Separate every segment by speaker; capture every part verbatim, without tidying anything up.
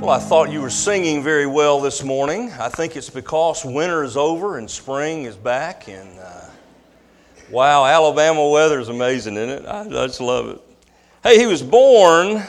Speaker 1: Well, I thought you were singing very well this morning. I think it's because winter is over and spring is back. And uh, wow, Alabama weather is amazing, isn't it? I, I just love it. Hey, he was born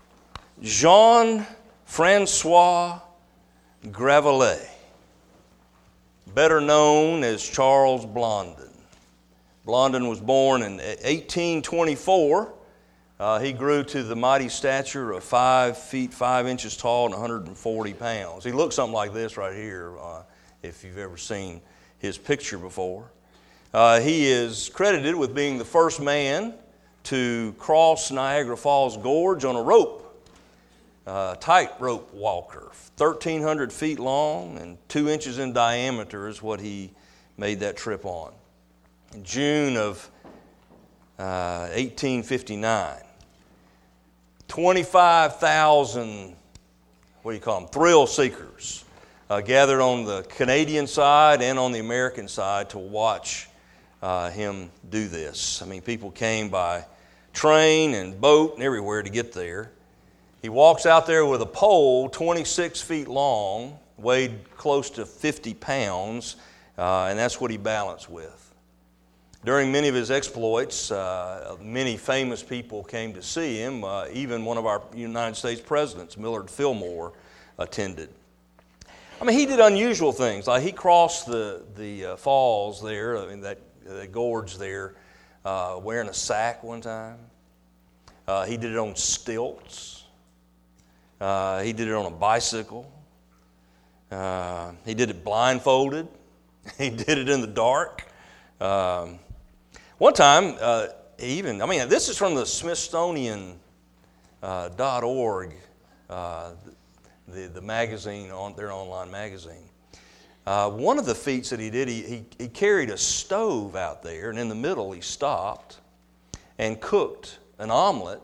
Speaker 1: Jean-Francois Gravelet, better known as Charles Blondin. Blondin was born in eighteen twenty-four. Uh, he grew to the mighty stature of five feet five inches tall and one hundred forty pounds. He looked something like this right here, uh, if you've ever seen his picture before. Uh, he is credited with being the first man to cross Niagara Falls Gorge on a rope, uh, tightrope walker, thirteen hundred feet long and two inches in diameter is what he made that trip on. In June of uh, eighteen fifty-nine. twenty-five thousand, what do you call them, thrill seekers uh, gathered on the Canadian side and on the American side to watch uh, him do this. I mean, people came by train and boat and everywhere to get there. He walks out there with a pole twenty-six feet long, weighed close to fifty pounds, uh, and that's what he balanced with. During many of his exploits, uh, many famous people came to see him. Uh, even one of our United States presidents, Millard Fillmore, attended. I mean, he did unusual things. Like he crossed the the uh, falls there, I mean that the gorge there, uh, wearing a sack one time. Uh, he did it on stilts. Uh, he did it on a bicycle. Uh, he did it blindfolded. He did it in the dark. Um, One time, uh, even, I mean, this is from the Smithsonian uh, dot org, uh, the, the magazine, on their online magazine. Uh, one of the feats that he did, he, he, he carried a stove out there, and in the middle he stopped and cooked an omelet.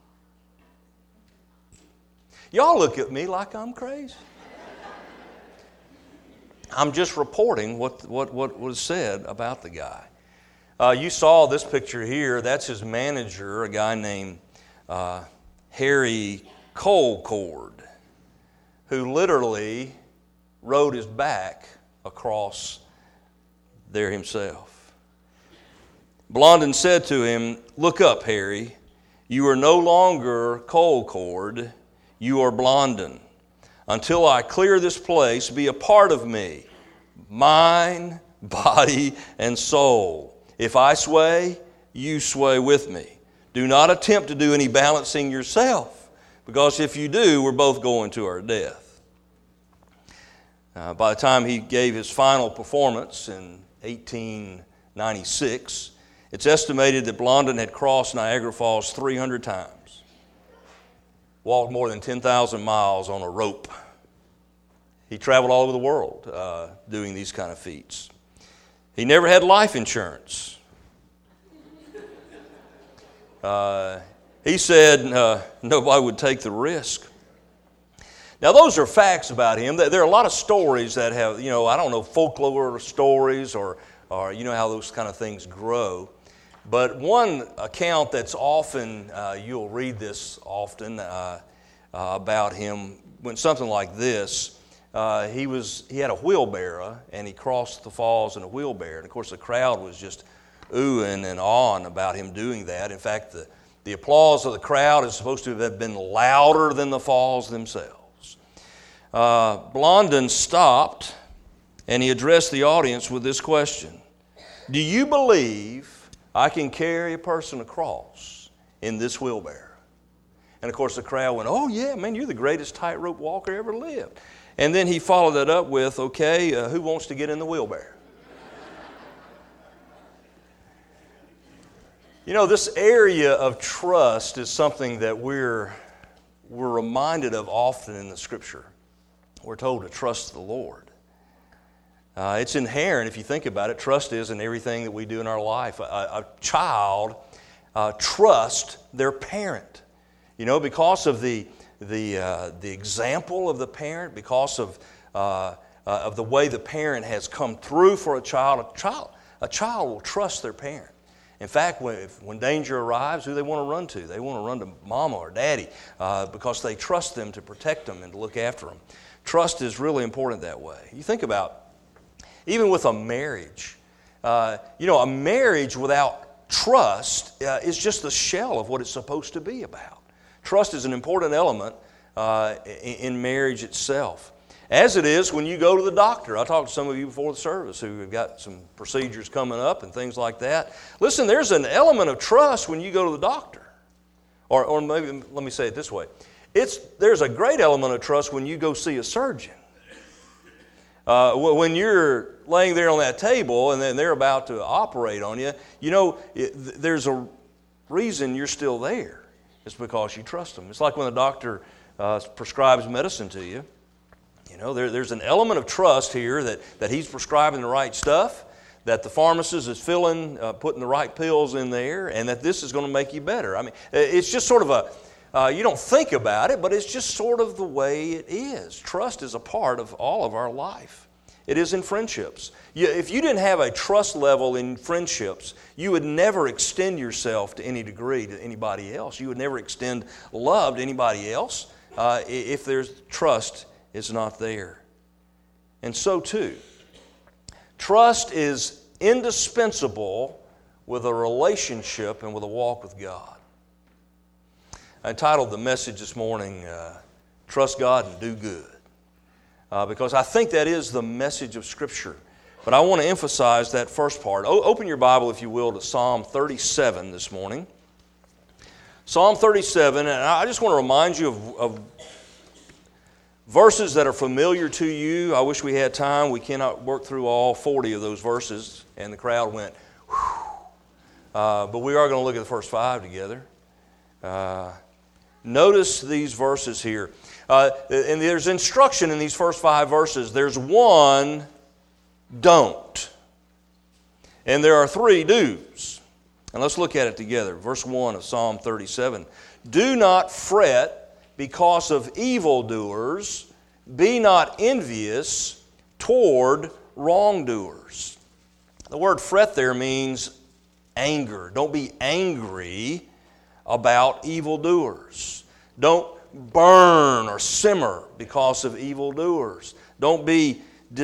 Speaker 1: Y'all look at me like I'm crazy. I'm just reporting what, what, what was said about the guy. Uh, you saw this picture here. That's his manager, a guy named uh, Harry Colcord, who literally rode his back across there himself. Blondin said to him, "Look up, Harry. You are no longer Colcord. You are Blondin. Until I clear this place, be a part of me, mind, body, and soul. If I sway, you sway with me. Do not attempt to do any balancing yourself, because if you do, we're both going to our death." Uh, by the time he gave his final performance in eighteen ninety-six, it's estimated that Blondin had crossed Niagara Falls three hundred times, walked more than ten thousand miles on a rope. He traveled all over the world uh, doing these kind of feats. He never had life insurance. Uh, he said uh, nobody would take the risk. Now, those are facts about him. There are a lot of stories that have, you know, I don't know, folklore stories or, or you know how those kind of things grow. But one account that's often, uh, you'll read this often uh, uh, about him, when something like this. Uh, he was he had a wheelbarrow, and he crossed the falls in a wheelbarrow. And, of course, the crowd was just oohing and awing about him doing that. In fact, the, the applause of the crowd is supposed to have been louder than the falls themselves. Uh, Blondin stopped, and he addressed the audience with this question: "Do you believe I can carry a person across in this wheelbarrow?" And, of course, the crowd went, "Oh, yeah, man, you're the greatest tightrope walker ever lived." And then he followed that up with, "Okay, uh, who wants to get in the wheelbarrow?" You know, this area of trust is something that we're, we're reminded of often in the Scripture. We're told to trust the Lord. Uh, it's inherent, if you think about it. Trust is in everything that we do in our life. A, a child uh, trusts their parent. You know, because of the the uh, the example of the parent, because of uh, uh, of the way the parent has come through for a child. A child a child will trust their parent. In fact, when, if, when danger arrives, who they want to run to? They want to run to mama or daddy uh, because they trust them to protect them and to look after them. Trust is really important that way. You think about, even with a marriage, uh, you know, a marriage without trust uh, is just the shell of what it's supposed to be about. Trust is an important element uh, in, in marriage itself. As it is when you go to the doctor. I talked to some of you before the service who have got some procedures coming up and things like that. Listen, there's an element of trust when you go to the doctor. Or, or maybe, let me say it this way. It's, there's a great element of trust when you go see a surgeon. Uh, when you're laying there on that table and then they're about to operate on you, you know, it, there's a reason you're still there. It's because you trust them. It's like when the doctor uh, prescribes medicine to you. You know, there, there's an element of trust here that, that he's prescribing the right stuff, that the pharmacist is filling, uh, putting the right pills in there, and that this is going to make you better. I mean, it's just sort of a, uh, you don't think about it, but it's just sort of the way it is. Trust is a part of all of our life. It is in friendships. You, if you didn't have a trust level in friendships, you would never extend yourself to any degree to anybody else. You would never extend love to anybody else uh, if there's trust is not there. And so too, trust is indispensable with a relationship and with a walk with God. I entitled the message this morning, uh, Trust God and Do Good, uh, because I think that is the message of Scripture. But I want to emphasize that first part. O- open your Bible, if you will, to Psalm thirty-seven this morning. Psalm thirty-seven, and I just want to remind you of, of verses that are familiar to you. I wish we had time. We cannot work through all forty of those verses. And the crowd went, whew. Uh, but we are going to look at the first five together. Uh, notice these verses here. Uh, and there's instruction in these first five verses. There's one don't. And there are three do's. And let's look at it together. Verse one of Psalm thirty-seven. Do not fret because of evildoers, be not envious toward wrongdoers. The word fret there means anger. Don't be angry about evildoers. Don't burn or simmer because of evildoers. Don't be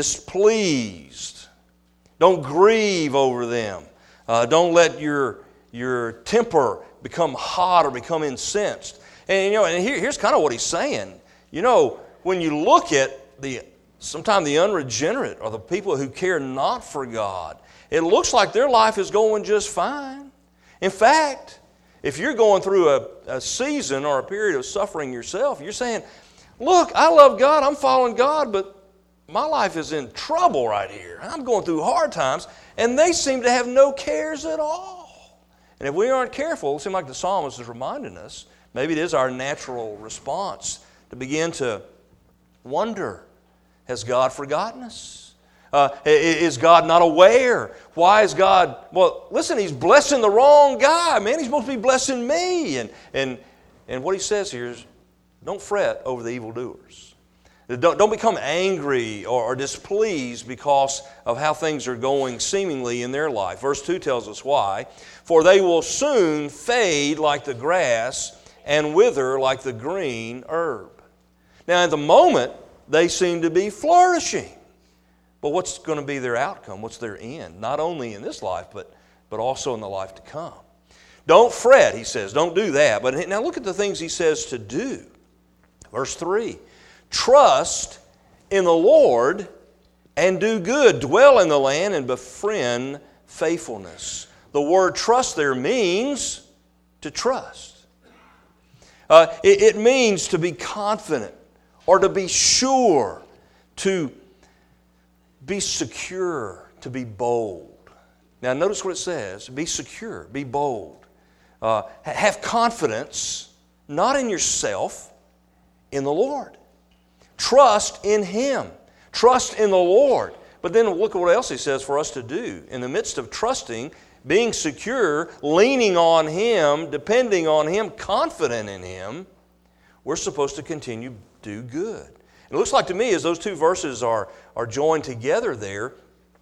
Speaker 1: displeased. Don't grieve over them. Uh, don't let your, your temper become hot or become incensed. And you know, and here, here's kind of what he's saying. You know, when you look at the sometimes the unregenerate or the people who care not for God, it looks like their life is going just fine. In fact, if you're going through a, a season or a period of suffering yourself, you're saying, look, I love God, I'm following God, but my life is in trouble right here. I'm going through hard times, and they seem to have no cares at all. And if we aren't careful, it seems like the psalmist is reminding us, maybe it is our natural response to begin to wonder, has God forgotten us? Uh, is God not aware? Why is God, well, listen, He's blessing the wrong guy, man. He's supposed to be blessing me. And, and, and what he says here is, don't fret over the evildoers. Don't, don't become angry or, or displeased because of how things are going seemingly in their life. Verse two tells us why. For they will soon fade like the grass and wither like the green herb. Now, at the moment, they seem to be flourishing. But what's going to be their outcome? What's their end? Not only in this life, but, but also in the life to come. Don't fret, he says. Don't do that. But now look at the things he says to do. Verse three. Trust in the Lord and do good. Dwell in the land and befriend faithfulness. The word trust there means to trust. Uh, it, it means to be confident or to be sure, to be secure, to be bold. Now notice what it says. Be secure, be bold. Uh, have confidence, not in yourself, in the Lord. Trust in Him. Trust in the Lord. But then look at what else He says for us to do. In the midst of trusting, being secure, leaning on Him, depending on Him, confident in Him, we're supposed to continue to do good. It looks like to me as those two verses are, are joined together there,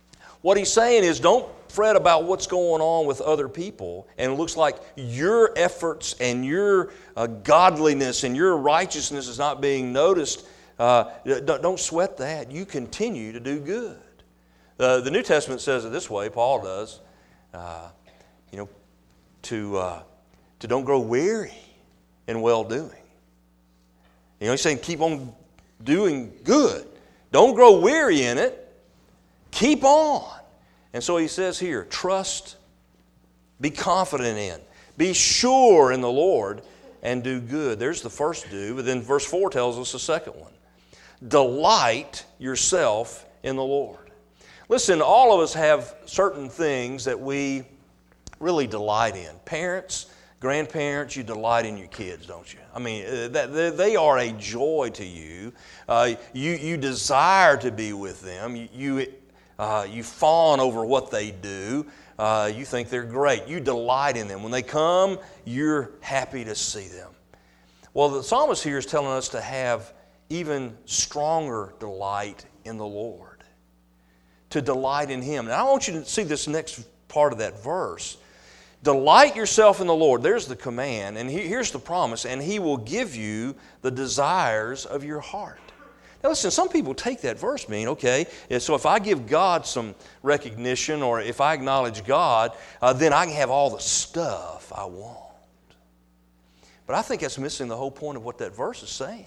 Speaker 1: What he's saying is don't fret about what's going on with other people, and it looks like your efforts and your uh, godliness and your righteousness is not being noticed. Uh, don't sweat that. You continue to do good. Uh, the New Testament says it this way, Paul does, uh, you know, to, uh, to don't grow weary in well-doing. You know, he's saying keep on doing good. Don't grow weary in it. Keep on. And so he says here, trust, be confident in, be sure in the Lord, and do good. There's the first do, but then verse four tells us the second one. Delight yourself in the Lord. Listen, all of us have certain things that we really delight in. Parents, grandparents, you delight in your kids, don't you? I mean, they are a joy to you. Uh, you, you desire to be with them. You, you Uh, you fawn over what they do. Uh, you think they're great. You delight in them. When they come, you're happy to see them. Well, the psalmist here is telling us to have even stronger delight in the Lord. To delight in Him. And I want you to see this next part of that verse. Delight yourself in the Lord. There's the command. And here's the promise. And He will give you the desires of your heart. Now listen, some people take that verse mean, okay, so if I give God some recognition or if I acknowledge God, uh, then I can have all the stuff I want. But I think that's missing the whole point of what that verse is saying.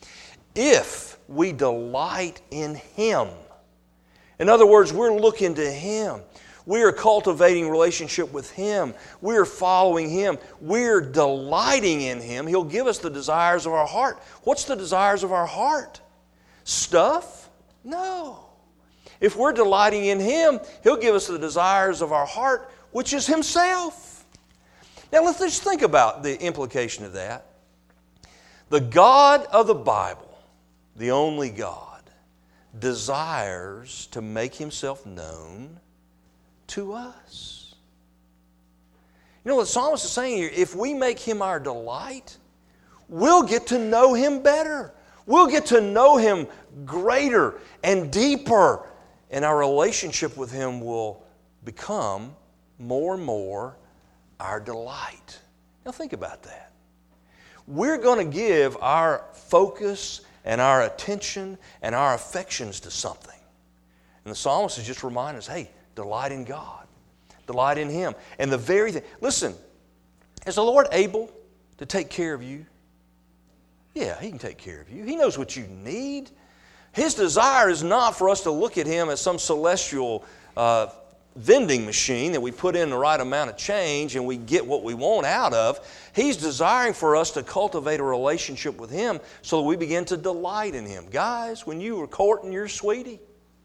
Speaker 1: If we delight in Him, in other words, we're looking to Him. We are cultivating relationship with Him. We're following Him. We're delighting in Him. He'll give us the desires of our heart. What's the desires of our heart? Stuff? No. If we're delighting in Him, He'll give us the desires of our heart, which is Himself. Now let's just think about the implication of that. The God of the Bible, the only God, desires to make Himself known to us. You know what the psalmist is saying here? If we make Him our delight, we'll get to know Him better. We'll get to know Him greater and deeper, and our relationship with Him will become more and more our delight. Now think about that. We're going to give our focus and our attention and our affections to something. And the psalmist is just reminding us, hey, delight in God. Delight in Him. And the very thing, listen, is the Lord able to take care of you? Yeah, He can take care of you. He knows what you need. His desire is not for us to look at Him as some celestial uh, vending machine that we put in the right amount of change and we get what we want out of. He's desiring for us to cultivate a relationship with Him so that we begin to delight in Him. Guys, when you were courting your sweetie,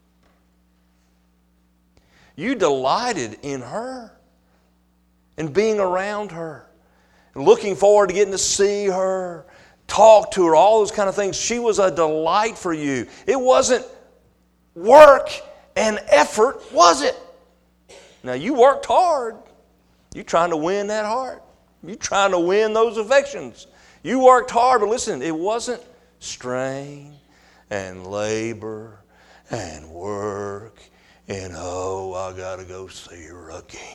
Speaker 1: you delighted in her and being around her, looking forward to getting to see her, talk to her, all those kind of things. She was a delight for you. It wasn't work and effort, was it? Now, you worked hard. You're trying to win that heart. You're trying to win those affections. You worked hard, but listen, it wasn't strain and labor and work and, oh, I got to go see her again.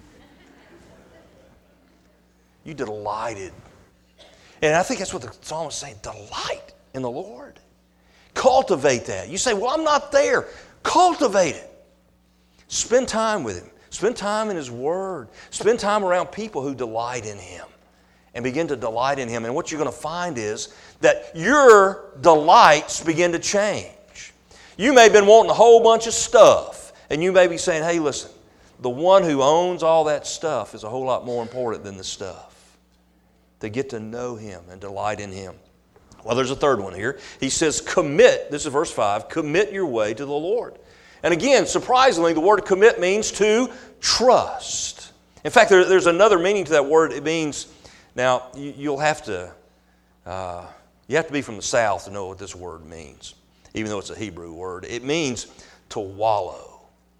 Speaker 1: You delighted. And I think that's what the psalmist is saying. Delight in the Lord. Cultivate that. You say, well, I'm not there. Cultivate it. Spend time with Him. Spend time in His Word. Spend time around people who delight in Him. And begin to delight in Him. And what you're going to find is that your delights begin to change. You may have been wanting a whole bunch of stuff. And you may be saying, hey, listen, the one who owns all that stuff is a whole lot more important than the stuff. To get to know Him and delight in Him. Well, there's a third one here. He says, commit, this is verse five, commit your way to the Lord. And again, surprisingly, the word commit means to trust. In fact, there, there's another meaning to that word. It means, now, you, you'll have to, uh, you have to be from the South to know what this word means, even though it's a Hebrew word. It means to wallow.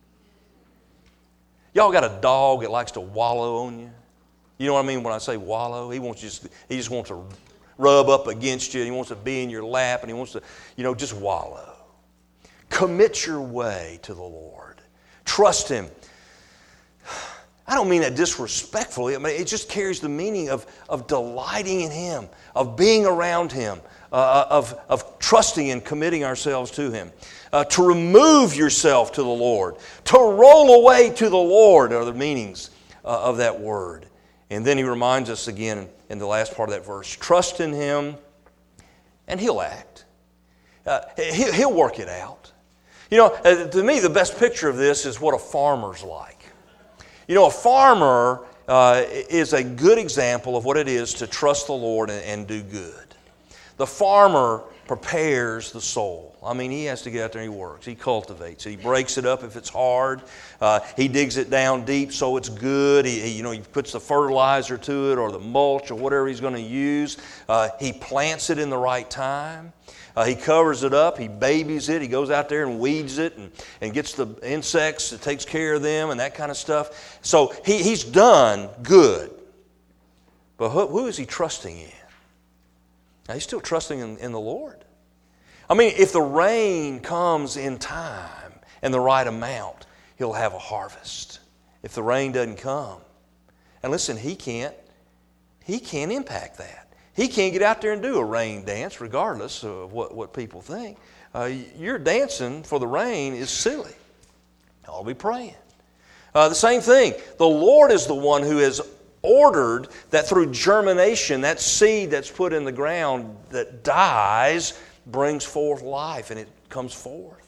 Speaker 1: Y'all got a dog that likes to wallow on you? You know what I mean when I say wallow? He wants just he just wants to rub up against you. He wants to be in your lap, and he wants to, you know, just wallow. Commit your way to the Lord. Trust Him. I don't mean that disrespectfully. I mean, it just carries the meaning of, of delighting in Him, of being around Him, uh, of, of trusting and committing ourselves to Him. Uh, to remove yourself to the Lord. To roll away to the Lord are the meanings uh, of that word. And then He reminds us again in the last part of that verse, trust in Him and He'll act. Uh, he, he'll work it out. You know, uh, to me, the best picture of this is what a farmer's like. You know, a farmer uh, is a good example of what it is to trust the Lord and, and do good. The farmer prepares the soil. I mean, he has to get out there and he works. He cultivates it. He breaks it up if it's hard. Uh, he digs it down deep so it's good. He, he, you know, he puts the fertilizer to it or the mulch or whatever he's going to use. Uh, he plants it in the right time. Uh, he covers it up. He babies it. He goes out there and weeds it and, and gets the insects, and takes care of them and that kind of stuff. So he, he's done good. But who, who is he trusting in? Now, he's still trusting in, in the Lord. I mean, if the rain comes in time and the right amount, he'll have a harvest. If the rain doesn't come, and listen, he can't, he can't impact that. He can't get out there and do a rain dance regardless of what, what people think. Uh, your dancing for the rain is silly. I'll be praying. Uh, the same thing. The Lord is the one who has ordered that through germination, that seed that's put in the ground that dies brings forth life, and it comes forth.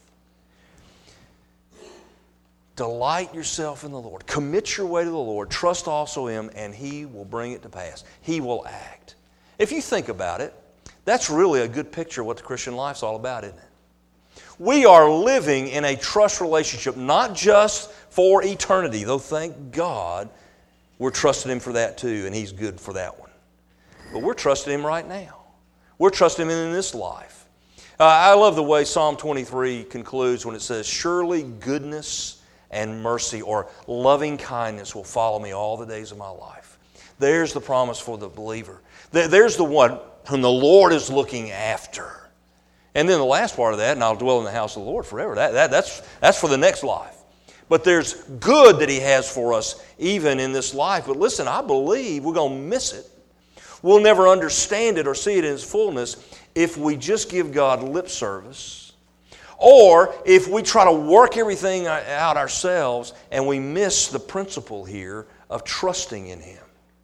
Speaker 1: Delight yourself in the Lord. Commit your way to the Lord. Trust also Him, and He will bring it to pass. He will act. If you think about it, that's really a good picture of what the Christian life's all about, isn't it? We are living in a trust relationship, not just for eternity, though thank God we're trusting Him for that too, and He's good for that one. But we're trusting Him right now. We're trusting Him in this life. Uh, I love the way Psalm twenty-three concludes when it says, surely goodness and mercy or loving kindness will follow me all the days of my life. There's the promise for the believer. There's the one whom the Lord is looking after. And then the last part of that, and I'll dwell in the house of the Lord forever, that, that, that's, that's for the next life. But there's good that He has for us even in this life. But listen, I believe we're going to miss it. We'll never understand it or see it in its fullness if we just give God lip service, or if we try to work everything out ourselves and we miss the principle here of trusting in Him,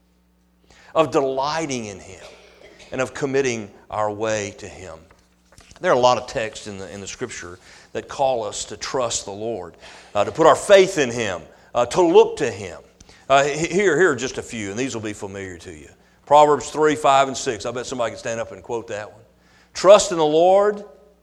Speaker 1: of delighting in Him, and of committing our way to Him. There are a lot of texts in the, in the Scripture that call us to trust the Lord, uh, to put our faith in Him, uh, to look to Him. Uh, here, here are just a few, and these will be familiar to you. Proverbs three, five, and six. I bet somebody can stand up and quote that one. Trust in the Lord,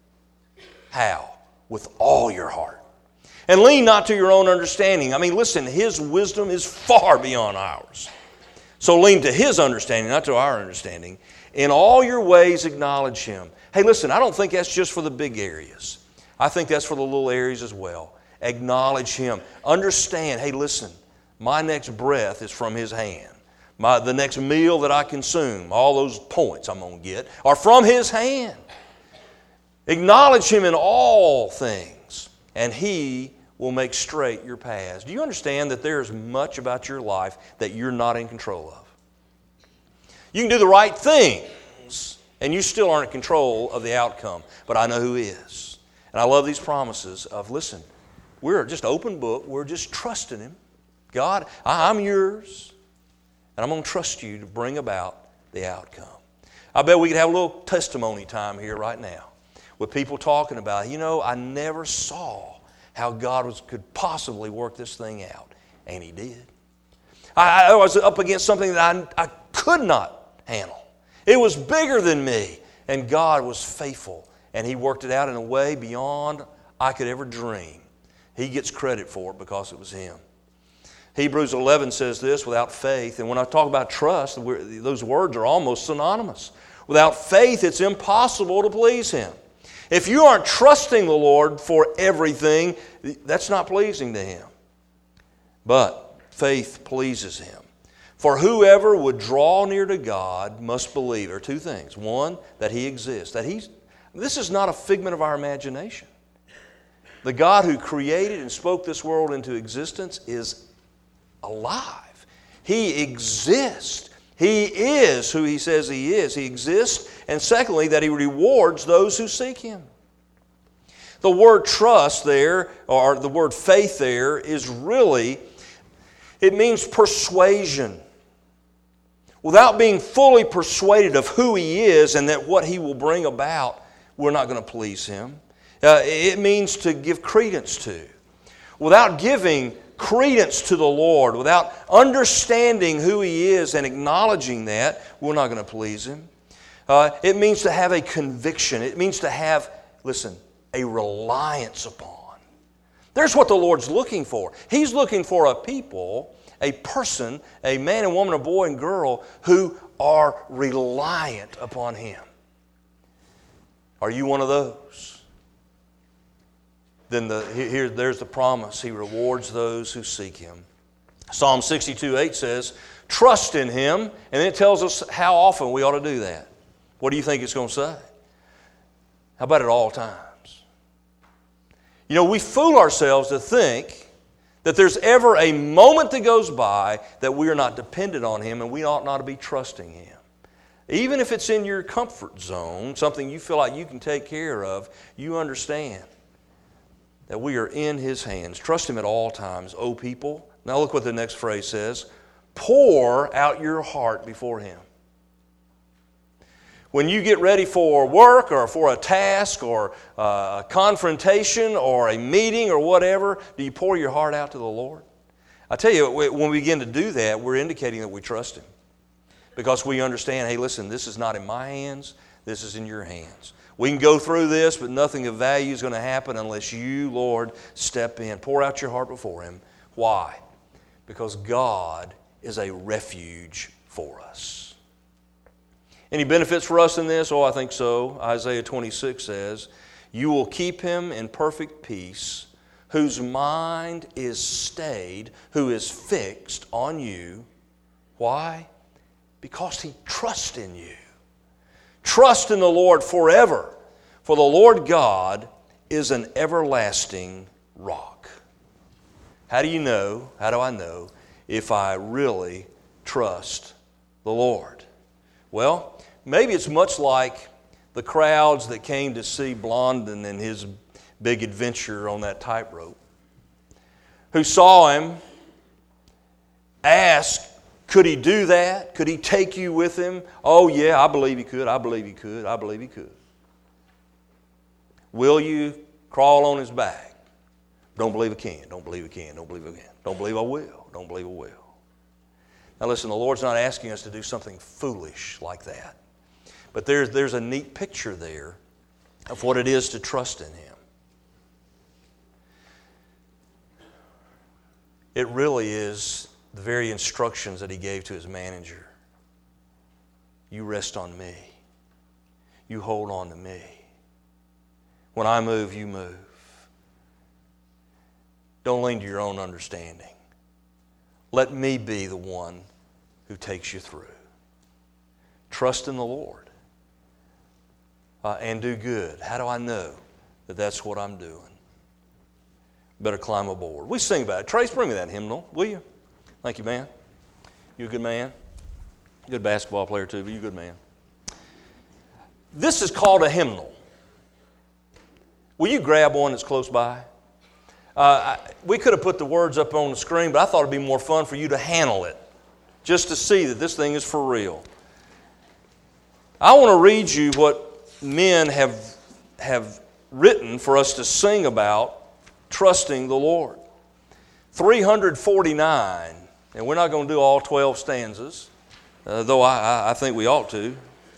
Speaker 1: how? With all your heart. And lean not to your own understanding. I mean, listen, His wisdom is far beyond ours. So lean to His understanding, not to our understanding. In all your ways acknowledge Him. Hey, listen, I don't think that's just for the big areas. I think that's for the little areas as well. Acknowledge Him. Understand, hey, listen, my next breath is from His hand. My, the next meal that I consume, all those points I'm going to get, are from His hand. Acknowledge Him in all things, and He will make straight your paths. Do you understand that there is much about your life that you're not in control of? You can do the right things, and you still aren't in control of the outcome. But I know who is. And I love these promises of, listen, we're just open book. We're just trusting Him. God, I'm yours. And I'm going to trust you to bring about the outcome. I bet we could have a little testimony time here right now with people talking about, you know, I never saw how God was, could possibly work this thing out. And He did. I, I was up against something that I, I could not handle. It was bigger than me. And God was faithful. And He worked it out in a way beyond I could ever dream. He gets credit for it because it was Him. Hebrews eleven says this, without faith, and when I talk about trust, those words are almost synonymous. Without faith, it's impossible to please Him. If you aren't trusting the Lord for everything, that's not pleasing to Him. But faith pleases Him. For whoever would draw near to God must believe. There are two things. One, that He exists. That He's, this is not a figment of our imagination. The God who created and spoke this world into existence is alive. He exists. He is who He says He is. He exists. And secondly, that He rewards those who seek Him. The word trust there, or the word faith there, is really, it means persuasion. Without being fully persuaded of who He is and that what He will bring about, we're not going to please Him. Uh, it means to give credence to. Without giving credence to the Lord, without understanding who He is and acknowledging that, we're not going to please Him. Uh, it means to have a conviction. It means to have, listen, a reliance upon. There's what the Lord's looking for. He's looking for a people, a person, a man and woman, a boy and girl who are reliant upon Him. Are you one of those? Then the, here, there's the promise. He rewards those who seek Him. Psalm sixty-two eight says, trust in Him, and it tells us how often we ought to do that. What do you think it's going to say? How about at all times? You know, we fool ourselves to think that there's ever a moment that goes by that we are not dependent on Him and we ought not to be trusting Him. Even if it's in your comfort zone, something you feel like you can take care of, you understand that we are in His hands. Trust Him at all times, O people. Now look what the next phrase says. Pour out your heart before Him. When you get ready for work or for a task or a confrontation or a meeting or whatever, do you pour your heart out to the Lord? I tell you, when we begin to do that, we're indicating that we trust Him. Because we understand, hey, listen, this is not in my hands, this is in your hands. We can go through this, but nothing of value is going to happen unless you, Lord, step in. Pour out your heart before Him. Why? Because God is a refuge for us. Any benefits for us in this? Oh, I think so. Isaiah twenty-six says, you will keep him in perfect peace, whose mind is stayed, who is fixed on you. Why? Because he trusts in you. Trust in the Lord forever, for the Lord God is an everlasting rock. How do you know, how do I know if I really trust the Lord? Well, maybe it's much like the crowds that came to see Blondin and his big adventure on that tightrope, who saw him, asked, could he do that? Could he take you with him? Oh, yeah, I believe he could. I believe he could. I believe he could. Will you crawl on his back? Don't believe I can. Don't believe I can. Don't believe I can. Don't believe I will. Don't believe I will. Now listen, the Lord's not asking us to do something foolish like that. But there's, there's a neat picture there of what it is to trust in Him. It really is the very instructions that He gave to His manager. You rest on me. You hold on to me. When I move, you move. Don't lean to your own understanding. Let me be the one who takes you through. Trust in the Lord. Uh, and do good. How do I know that that's what I'm doing? Better climb aboard. We sing about it. Trace, bring me that hymnal, will you? Thank you, man. You a good man? Good basketball player too, but you a good man. This is called a hymnal. Will you grab one that's close by? Uh, I, we could have put the words up on the screen, but I thought it'd be more fun for you to handle it, just to see that this thing is for real. I want to read you what men have, have written for us to sing about trusting the Lord. three forty-nine, and we're not going to do all twelve stanzas, uh, though I, I think we ought to.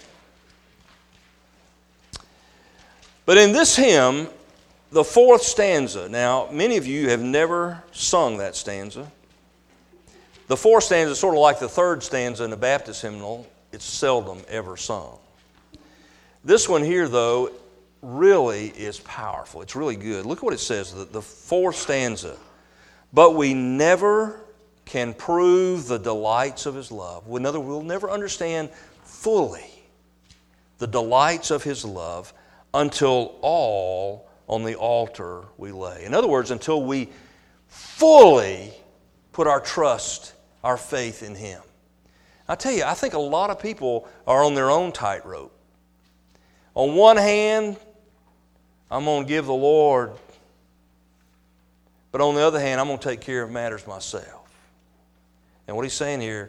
Speaker 1: But in this hymn, the fourth stanza, now many of you have never sung that stanza. The fourth stanza is sort of like the third stanza in the Baptist hymnal. It's seldom ever sung. This one here, though, really is powerful. It's really good. Look what it says, the, the fourth stanza. But we never can prove the delights of His love. In other words, we'll never understand fully the delights of His love until all on the altar we lay. In other words, until we fully put our trust, our faith in Him. I tell you, I think a lot of people are on their own tightrope. On one hand, I'm going to give the Lord, but on the other hand, I'm going to take care of matters myself. And what He's saying here,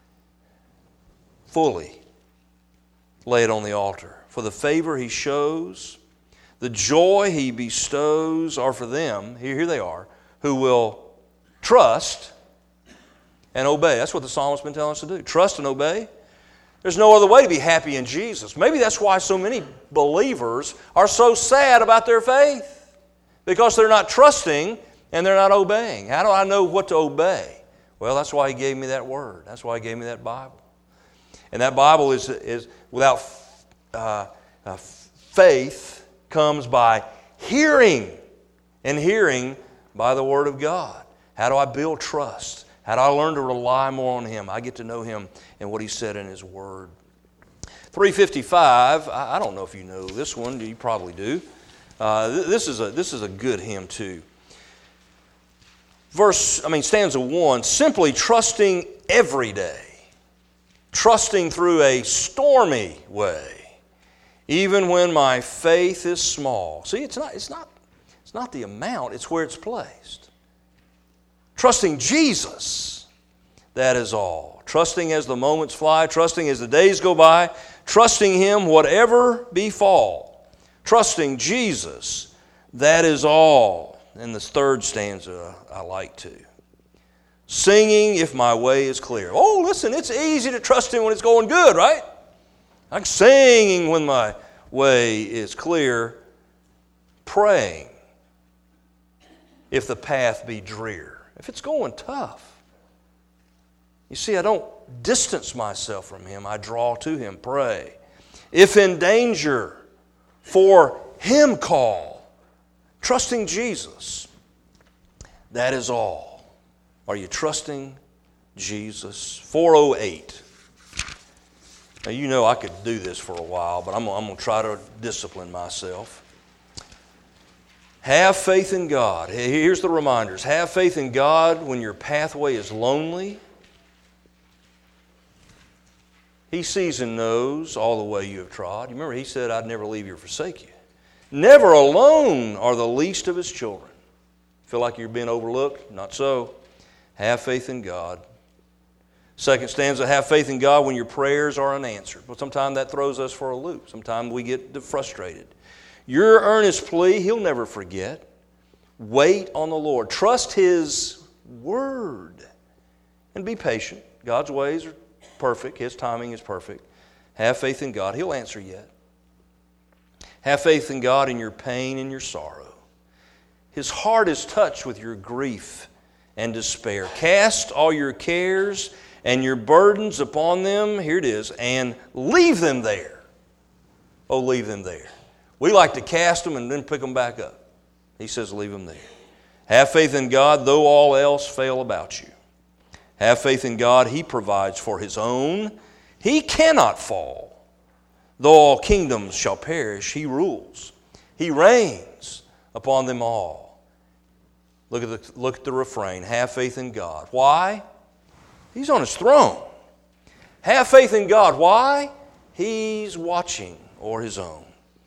Speaker 1: fully lay it on the altar. For the favor He shows, the joy He bestows are for them, here, here they are, who will trust and obey. That's what the psalmist's been telling us to do. Trust and obey. There's no other way to be happy in Jesus. Maybe that's why so many believers are so sad about their faith. Because they're not trusting and they're not obeying. How do I know what to obey? Well, that's why He gave me that word. That's why He gave me that Bible. And that Bible is, is without uh, uh, faith comes by hearing, and hearing by the Word of God. How do I build trust? How do I learn to rely more on Him? I get to know Him and what He said in His Word. three fifty-five, I don't know if you know this one. You probably do. Uh, this is a this is a good hymn too. Verse, I mean, stanza one, simply trusting every day, trusting through a stormy way, even when my faith is small. See, it's not it's not it's not the amount; it's where it's placed. Trusting Jesus, that is all. Trusting as the moments fly, trusting as the days go by, trusting Him whatever befall. Trusting Jesus, that is all. And the third stanza I like too. Singing if my way is clear. Oh, listen, it's easy to trust Him when it's going good, right? I'm singing when my way is clear. Praying if the path be drear. If it's going tough. You see, I don't distance myself from Him. I draw to Him, pray. If in danger, for Him call. Trusting Jesus. That is all. Are you trusting Jesus? four oh eight. Now, you know I could do this for a while, but I'm, I'm going to try to discipline myself. Have faith in God. Here's the reminders. Have faith in God when your pathway is lonely. He sees and knows all the way you have trod. You remember He said, I'd never leave you or forsake you. Never alone are the least of His children. Feel like you're being overlooked? Not so. Have faith in God. Second stanza, have faith in God when your prayers are unanswered. But sometimes that throws us for a loop. Sometimes we get frustrated. Your earnest plea, He'll never forget. Wait on the Lord. Trust His word. And be patient. God's ways are perfect. His timing is perfect. Have faith in God. He'll answer yet. Have faith in God in your pain and your sorrow. His heart is touched with your grief and despair. Cast all your cares and your burdens upon them. Here it is. And leave them there. Oh, leave them there. We like to cast them and then pick them back up. He says, leave them there. Have faith in God, though all else fail about you. Have faith in God. He provides for His own. He cannot fall. Though all kingdoms shall perish, He rules. He reigns upon them all. Look at the, look at the refrain. Have faith in God. Why? He's on His throne. Have faith in God. Why? He's watching o'er His own.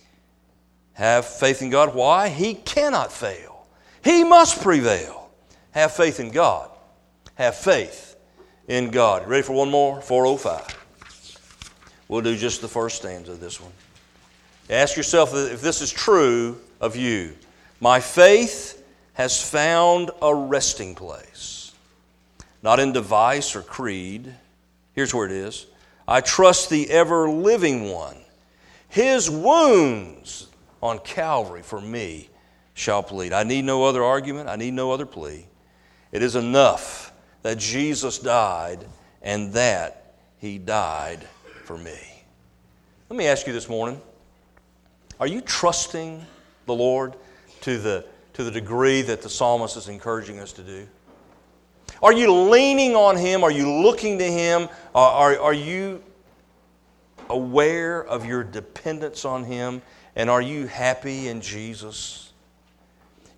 Speaker 1: Have faith in God. Why? He cannot fail. He must prevail. Have faith in God. Have faith in God. Ready for one more? four oh five. We'll do just the first stanza of this one. Ask yourself if this is true of you. My faith has found a resting place, not in device or creed. Here's where it is. I trust the ever-living one. His wounds on Calvary for me shall plead. I need no other argument. I need no other plea. It is enough that Jesus died and that He died for me. Let me ask you this morning, are you trusting the Lord to the, to the degree that the psalmist is encouraging us to do? Are you leaning on Him? Are you looking to Him? Are, are, are you aware of your dependence on Him? And are you happy in Jesus?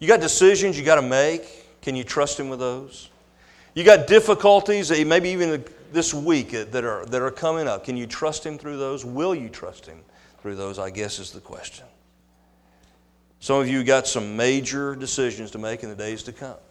Speaker 1: You got decisions you got to make. Can you trust Him with those? You got difficulties, maybe even this week, that are, that are coming up. Can you trust Him through those? Will you trust Him through those, I guess, is the question. Some of you got some major decisions to make in the days to come.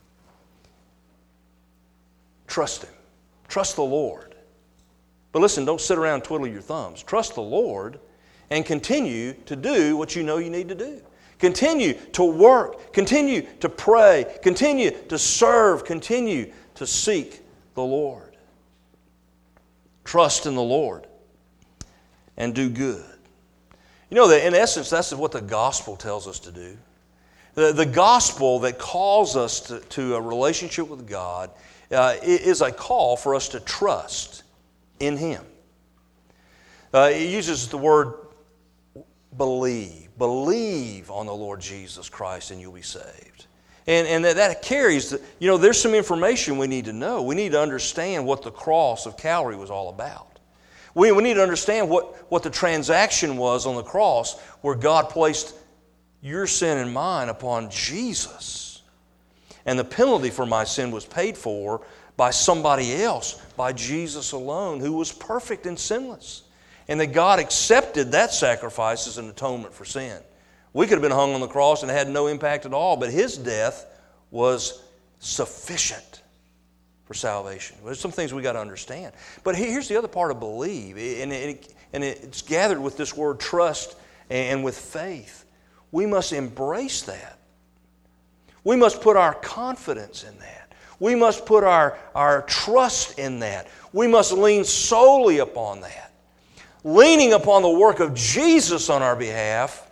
Speaker 1: Trust Him. Trust the Lord. But listen, don't sit around twiddling your thumbs. Trust the Lord and continue to do what you know you need to do. Continue to work. Continue to pray. Continue to serve. Continue to seek the Lord. Trust in the Lord and do good. You know that in essence, that's what the gospel tells us to do. The, the gospel that calls us to, to a relationship with God uh, is a call for us to trust in Him. Uh, it uses the word believe. Believe on the Lord Jesus Christ and you'll be saved. And, and that, that carries, the, you know, there's some information we need to know. We need to understand what the cross of Calvary was all about. We, we need to understand what, what the transaction was on the cross where God placed your sin and mine upon Jesus. And the penalty for my sin was paid for by somebody else, by Jesus alone, who was perfect and sinless. And that God accepted that sacrifice as an atonement for sin. We could have been hung on the cross and had no impact at all, but His death was sufficient for salvation. There's some things we got to understand. But here's the other part of believe, and, it, and it's gathered with this word trust and with faith. We must embrace that. We must put our confidence in that. We must put our, our trust in that. We must lean solely upon that. Leaning upon the work of Jesus on our behalf,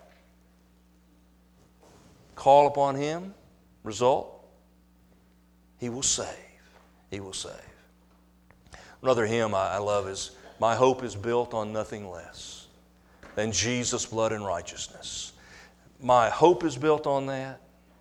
Speaker 1: call upon Him, result, He will save. He will save. Another hymn I love is, my hope is built on nothing less than Jesus' blood and righteousness. My hope is built on that.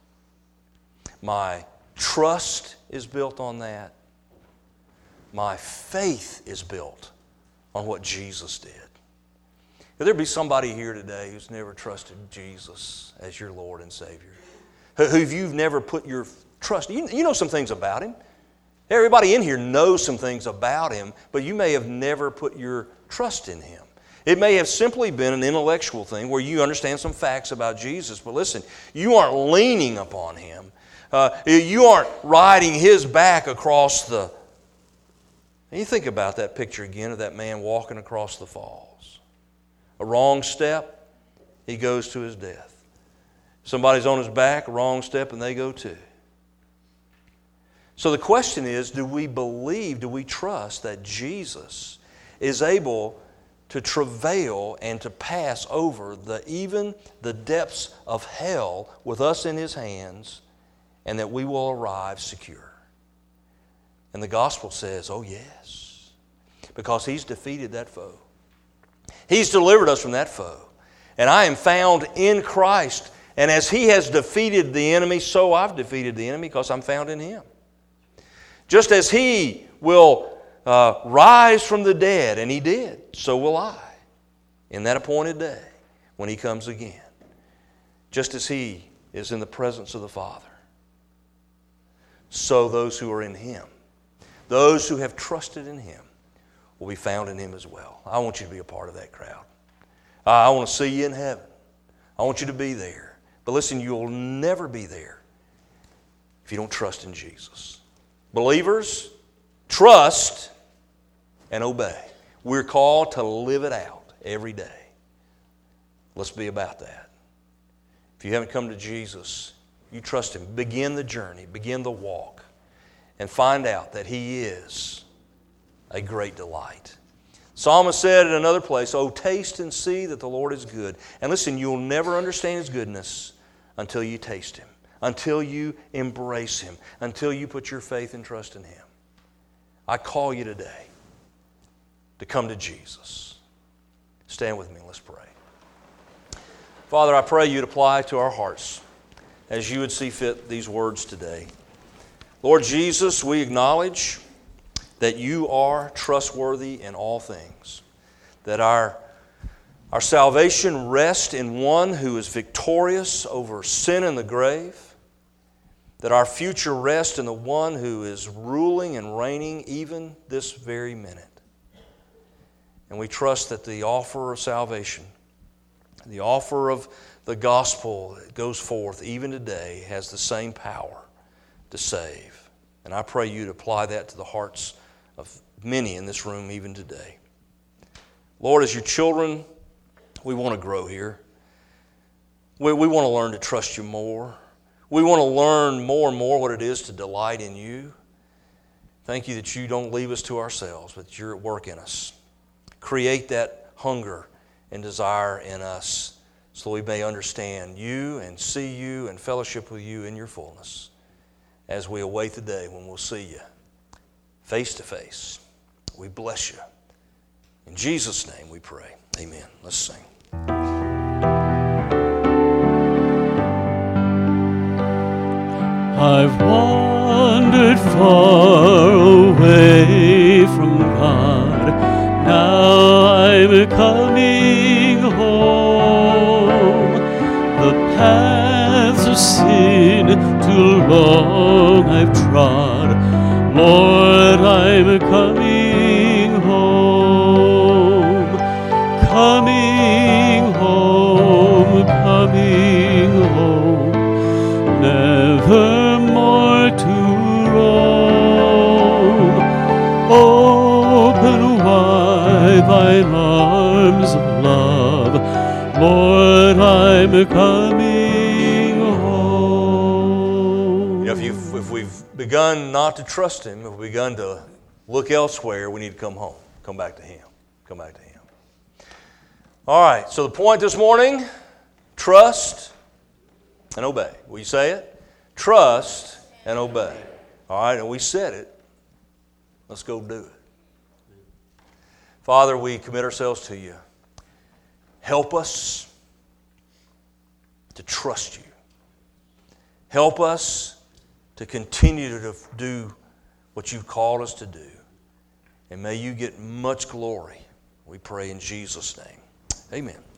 Speaker 1: My trust is built on that. My faith is built on what Jesus did. Could there be somebody here today who's never trusted Jesus as your Lord and Savior? Who you've never put your trust, you, you know some things about Him. Everybody in here knows some things about Him, but you may have never put your trust in Him. It may have simply been an intellectual thing where you understand some facts about Jesus, but listen, you aren't leaning upon Him. Uh, you aren't riding His back across the... And you think about that picture again of that man walking across the falls. A wrong step, he goes to his death. Somebody's on his back, a wrong step, and they go too. So the question is, do we believe, do we trust that Jesus is able to travail and to pass over the even the depths of hell with us in His hands, and that we will arrive secure? And the gospel says, oh yes, because He's defeated that foe. He's delivered us from that foe. And I am found in Christ. And as He has defeated the enemy, so I've defeated the enemy because I'm found in Him. Just as He will uh, rise from the dead, and He did, so will I in that appointed day when He comes again. Just as He is in the presence of the Father, so those who are in Him, those who have trusted in Him, will be found in Him as well. I want you to be a part of that crowd. I want to see you in heaven. I want you to be there. But listen, you'll never be there if you don't trust in Jesus. Believers, trust and obey. We're called to live it out every day. Let's be about that. If you haven't come to Jesus, you trust Him. Begin the journey, begin the walk, and find out that He is a great delight. Psalmist said in another place, oh, taste and see that the Lord is good. And listen, you'll never understand His goodness until you taste Him, until you embrace Him, until you put your faith and trust in Him. I call you today to come to Jesus. Stand with me and let's pray. Father, I pray You'd apply to our hearts as You would see fit these words today. Lord Jesus, we acknowledge that You are trustworthy in all things, that our, our salvation rests in One who is victorious over sin and the grave, that our future rests in the one who is ruling and reigning even this very minute. And we trust that the offer of salvation, the offer of the gospel that goes forth even today has the same power to save. And I pray you to apply that to the hearts of many in this room even today. Lord, as your children, we want to grow here. We, we want to learn to trust you more. We want to learn more and more what it is to delight in you. Thank you that you don't leave us to ourselves, but you're at work in us. Create that hunger and desire in us so we may understand you and see you and fellowship with you in your fullness as we await the day when we'll see you face to face. We bless you. In Jesus' name we pray. Amen. Let's sing.
Speaker 2: I've wandered far away from God. Now I'm coming home. The paths of sin too long I've trod. Lord, I'm coming home. Coming home, coming home. Never more to roam. Open wide thine arms of love. Lord, I'm coming home.
Speaker 1: You know, if, you've, if we've begun not to trust him, if we've begun to look elsewhere, we need to come home. Come back to him. Come back to him. All right, so the point this morning, trust and obey. Will you say it? Trust and obey. All right, and we said it. Let's go do it. Father, we commit ourselves to you. Help us to trust you. Help us to continue to do what you've called us to do. And may you get much glory. We pray in Jesus' name. Amen.